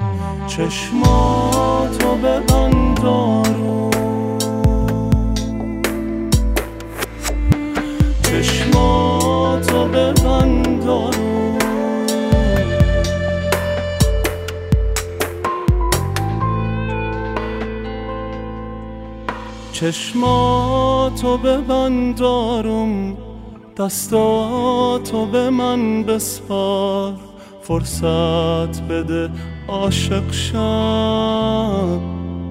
چشماتو ببند آروم، چشماتو ببند آروم، چشماتو ببند آروم، دستاتو به من بسپار، فرصت بده عاشق شم،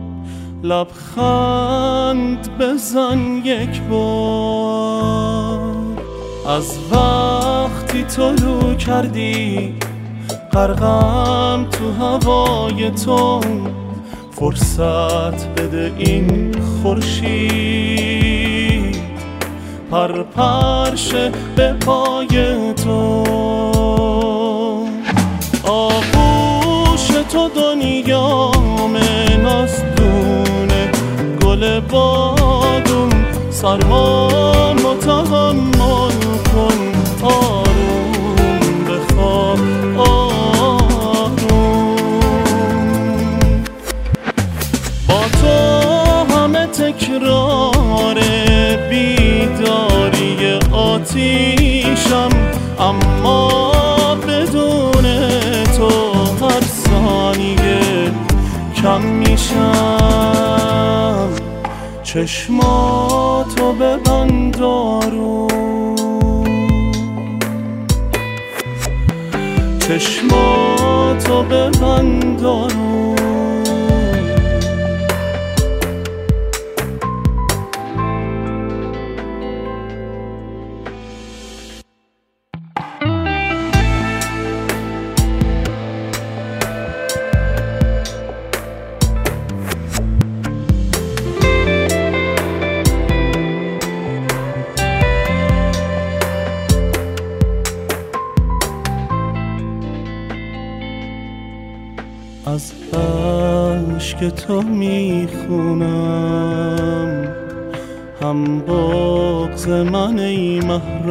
لبخند بزن یک بار. از وقتی طلوع کردی غرقم تو هوای تو، فرصت بده این خورشید پرشه به پای تو. آغوش تو دنیامه، نازدونه گل بادوم، سرمامو تحمل کن، آروم بخواب آروم. با تو همه تکرار بیداری آتیشم، اما بدون تو هر ثانیه کم میشم. چشماتو ببند آروم، چشماتو ببند آروم. از عشق تو میخونم، هم بغض من ای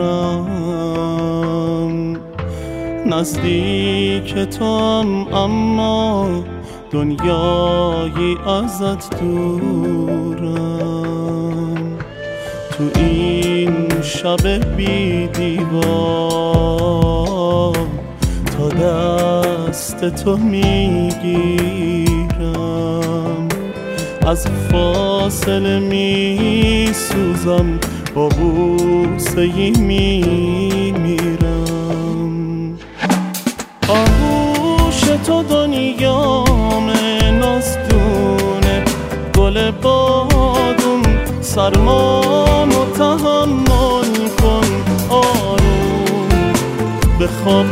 محرم، نزدیک توام اما دنیایی ازت دورم. تو این شب بی دیوار تا دست تو میگیرم، از فاصله میسوزم، با بوسه‌ای میمیرم. آغوش تو دنیامه، نازدونه گل بادوم، سرمامو تحمل کن، آروم بخواب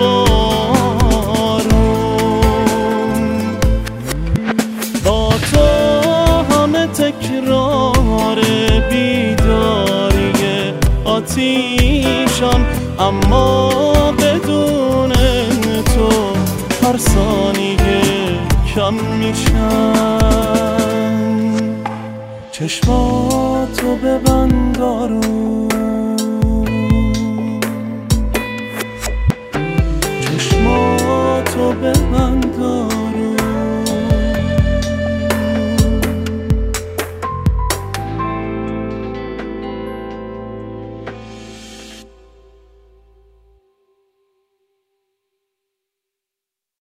آروم. با تو همه تکرار بیداری آتیشم، اما بدون تو هر ثانیه کم میشم. چشماتو ببند آروم، چشماتو ببند آروم.